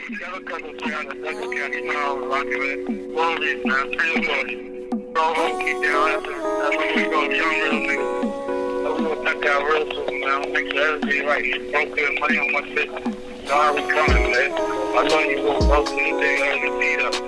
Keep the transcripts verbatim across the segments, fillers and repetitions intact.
Got a couple towns in Douglas County, you know, I was rocking with Wolverine, man, pretty much. Go home, keep down after, that's when we go young real niggas. So we gonna tuck out real soon, man. Make sure everything right. You broke good money on my shit. So how we coming, man? I know you go broke anything other than beat up.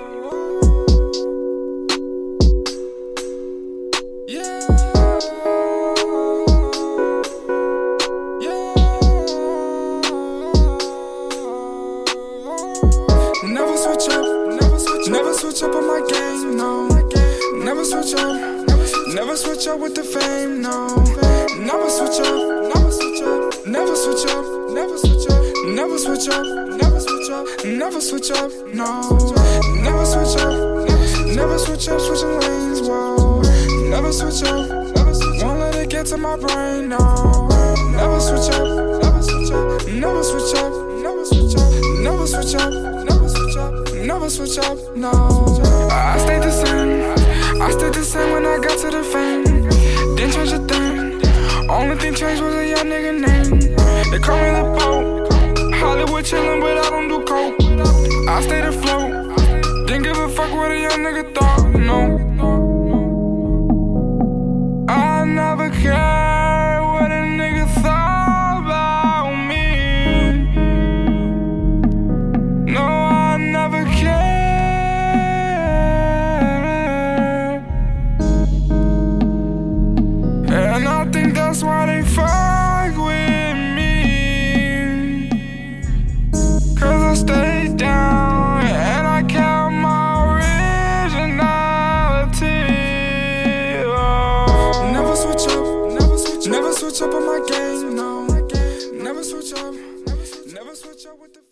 Never switch up, never switch, never switch up on my game, no. Never switch up, never switch up with the fame, no. Never switch up, never switch up, never switch up, never switch up, never switch up, never switch up, never switch up, no. Never switch up, never switch up, switching lanes, whoa. Never switch up, won't let it get to my brain, no. Never switch up, never switch up, never switch up, never switch up, never switch up, never switch up, never switch up, no. I stayed the same, I stayed the same when I got to the fame. Didn't change a thing, only thing changed was a young nigga name. They call me the boat,